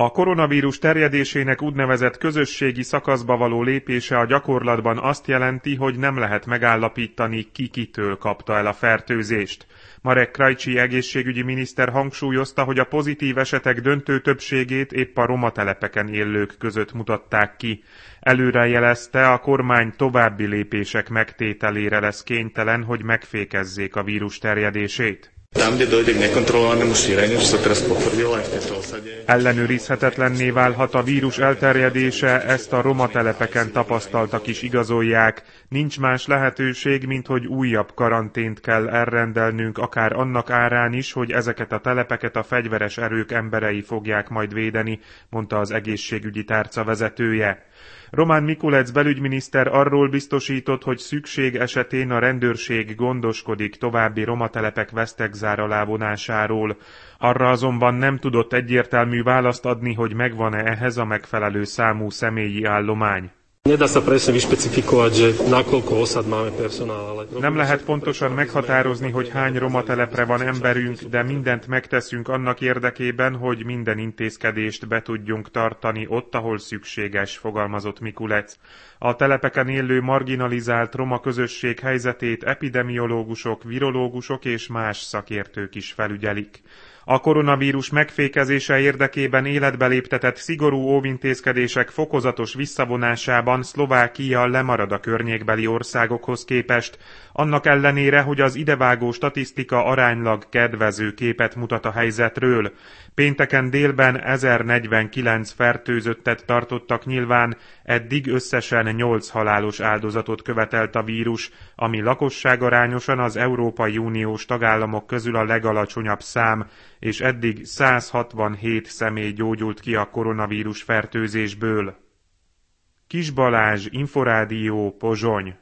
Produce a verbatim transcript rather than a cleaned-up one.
A koronavírus terjedésének úgynevezett közösségi szakaszba való lépése a gyakorlatban azt jelenti, hogy nem lehet megállapítani, ki kitől kapta el a fertőzést. Marek Krajcsi egészségügyi miniszter hangsúlyozta, hogy a pozitív esetek döntő többségét épp a roma telepeken élők között mutatták ki. Előrejelezte, a kormány további lépések megtételére lesz kénytelen, hogy megfékezzék a vírus terjedését. Ellenőrizhetetlenné válhat a vírus elterjedése, ezt a roma telepeken tapasztaltak is igazolják. Nincs más lehetőség, mint hogy újabb karantént kell elrendelnünk, akár annak árán is, hogy ezeket a telepeket a fegyveres erők emberei fogják majd védeni, mondta az egészségügyi tárca vezetője. Román Mikulec belügyminiszter arról biztosított, hogy szükség esetén a rendőrség gondoskodik további romatelepek vesztegzár alá vonásáról. Arra azonban nem tudott egyértelmű választ adni, hogy megvan-e ehhez a megfelelő számú személyi állomány. Nem lehet pontosan meghatározni, hogy hány roma telepre van emberünk, de mindent megteszünk annak érdekében, hogy minden intézkedést be tudjunk tartani ott, ahol szükséges, fogalmazott Mikulec. A telepeken élő marginalizált roma közösség helyzetét epidemiológusok, virológusok és más szakértők is felügyelik. A koronavírus megfékezése érdekében életbe léptetett szigorú óvintézkedések fokozatos visszavonásában Szlovákia lemarad a környékbeli országokhoz képest, annak ellenére, hogy az idevágó statisztika aránylag kedvező képet mutat a helyzetről. Pénteken délben ezernegyvenkilenc fertőzöttet tartottak nyilván, eddig összesen nyolc halálos áldozatot követelt a vírus, ami lakosságarányosan az Európai Uniós tagállamok közül a legalacsonyabb szám, és eddig száz hatvanhét személy gyógyult ki a koronavírus fertőzésből. Kis Balázs, Inforádió, Pozsony.